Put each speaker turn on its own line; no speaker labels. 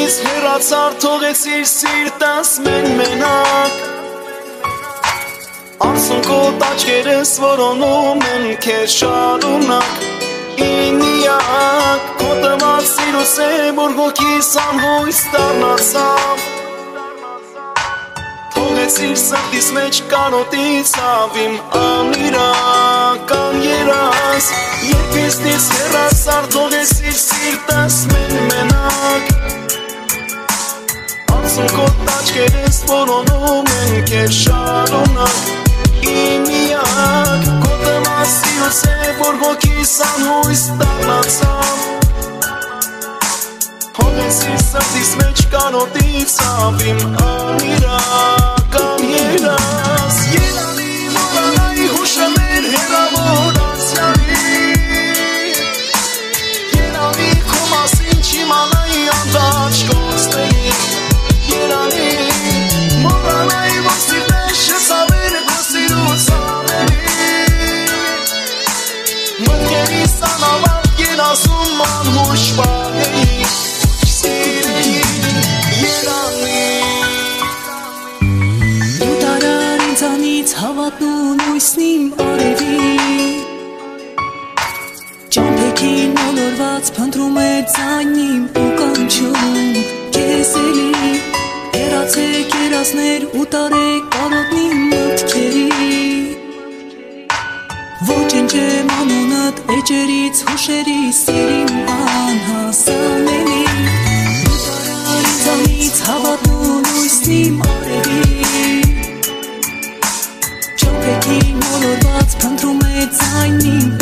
ինձ հեռացար թողեցիր սիրտս մենակ Արցունքոտ աչքերս որոնում եմ քեզ շարունակ Ինիակ քո տված սիրուս է որ հոգիս անհույս դառնացավ Թողեցիր սրտիս մեջ կանոտից ավիմ անիրական երաս Երբ ինձնից հեռացար թողեցիր սիրտս մենակ Արցունքոտ աչքերս որոնում եմ քեզ շարունակ Ինիակ քո տված սիրուս է որ հոգիս անհույս դառնացավ Թողեցիր սրտիս մեջ կանոտից ավիմ անիրական երաս Երանի մորանայի հուշներ հեռավոր անցյալի Երանի քո մասին չիմանայի անտաճ կորստերի Երանի մորանայի որ սիրտես շսավեր քո սիրուց աների Մտքերիս անավարտ երազում անհուշ պահեի
Հավատուն ույսնիմ արևի Ճամփեքին ոլորված փնտրում է ձայնիմ ու կանչում Քեզ էլի Երացեք երազներ ու տարեք կարոտնի մտքերի Ոչնչեմ անունդ էջերից հուշերից սիրիմ անհասանելի Դու տարար ինձանից հավատուն ույսնիմ արևի Ճամփեքին ոլորված փնտրում է ձայնիմ